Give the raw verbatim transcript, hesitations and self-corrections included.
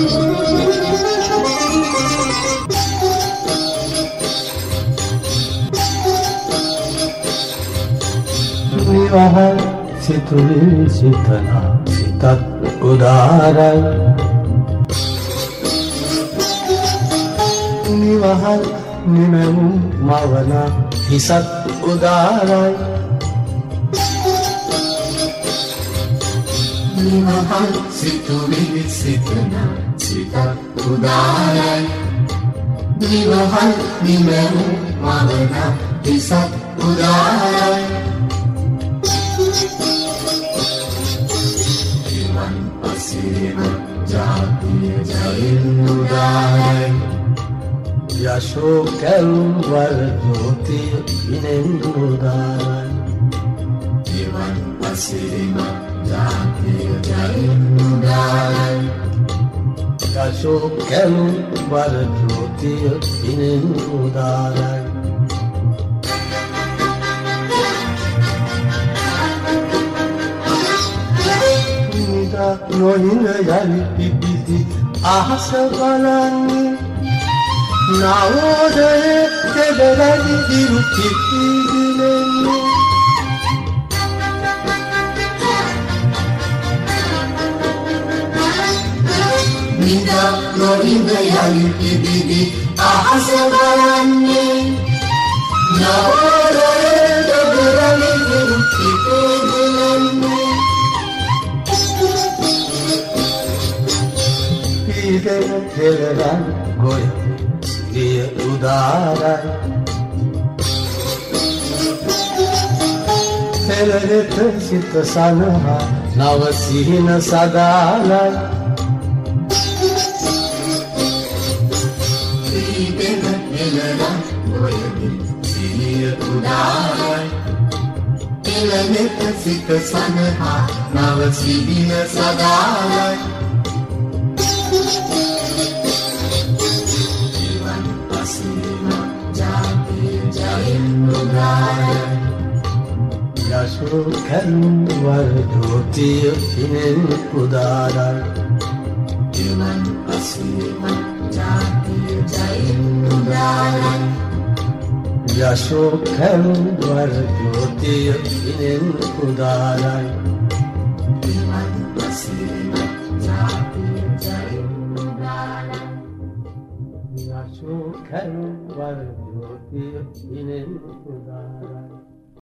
නිවහල් සිතුවිලි සිතනා සිතත් උදාරයි නිවහල් නිමැවුම් මවන හිසත් උදාරයි නිවහල් සිතුවිලි සිතනා සිතත් උදාරයි නිවහල් නිමැවුම් මවන හිසත් උදාරයි ජාතිය ජයෙන් උදාරයි යශෝ කැලුම් වර ජෝතිය ඉනෙන් උදාරයි ජීවන් අසිරිම ජාතිය ජයෙන් උදාරයි යශෝ කැලුම් වර ජෝතිය ඉනෙන් උදාරයි නොහිඳ යලි පිපිති අහස බලන්නේ නවෝදයේ දෙබලදි දිරු පිපිදිලෙන්නේ නිදා නොහිඳ යලි පිපිති අහස බලන්නේ නවෝදයේ දෙබලදි දිරු පිපිදිලෙන්නේ ඉගෙන හෙළරන් ගොය සිරිය උදාරයි හෙළරෙත සිත සනහා නව සිහින සදාලයි ඉගෙන හෙළරන් ගොය සිරිය උදාරයි හෙළරෙත සිත සනහා නව සිහින සදාලයි යශෝ කැලුම් වර ජෝතිය ඉනෙන් උදාරයි ජීවන් අසීම ජාතිය ජයෙන් උදාරයි යශෝ කැලුම් වර ජෝතිය ඉනෙන් උදාරයි ජීවන් අසීම ජාතිය ජයෙන් උදාරයි යශෝ කැලුම් වර ජෝතිය ඉනෙන් උදාරයි